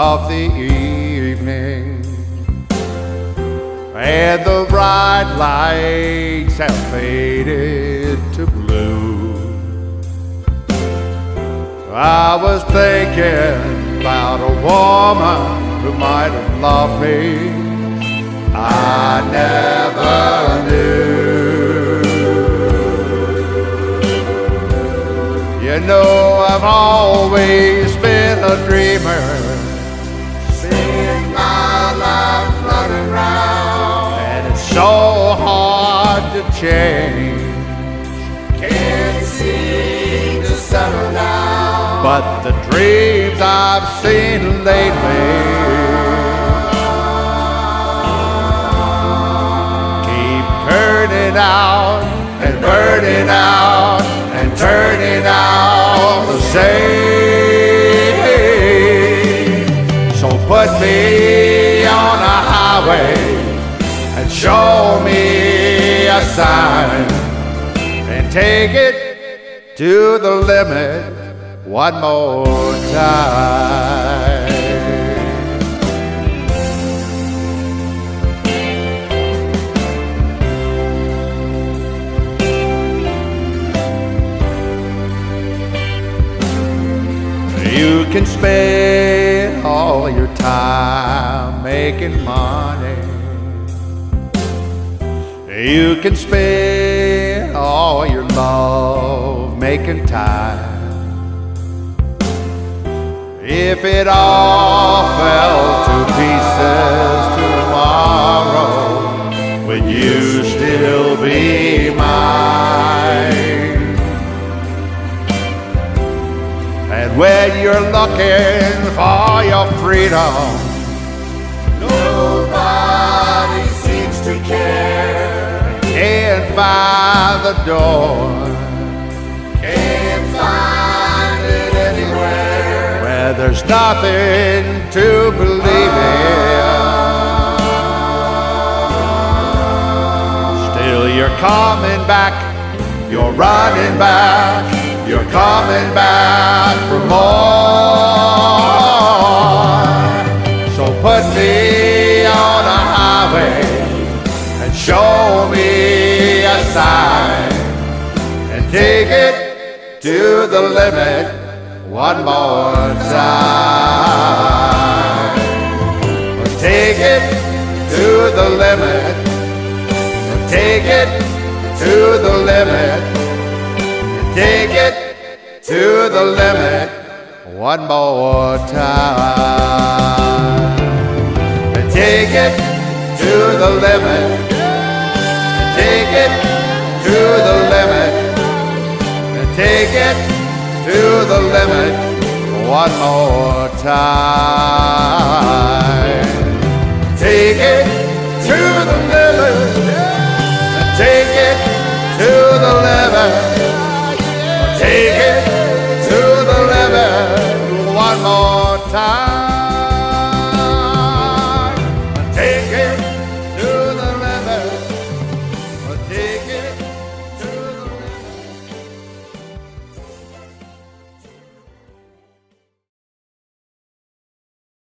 of the evening, and the bright lights have faded to blue. I was thinking about a woman who might have loved me. I never knew. You know, I've always been a dreamer, spent my life running round, and it's so hard to change. Can't seem to settle down, but the dreams I've seen lately keep turning out and burning out and turning out the same. So put me on a highway and show me a sign, and take it to the limit one more time. You can spend all your time making money. You can spend all your love making time. If it all fell to pieces tomorrow, would you still be mine? And when you're looking for your freedom, nobody seems to care. Can't find the door, can't find it anywhere, where there's nothing to believe in. Still you're coming back, you're running back, you're coming back for more. So put me on a highway and show me a sign, and take it to the limit one more time. Take it to the limit, take it to the limit, take it to the limit one more time. Take it to the limit, take it to the limit, take it to the limit one more time. Take it to the limit, take it to the limit, take it to the limit one more time.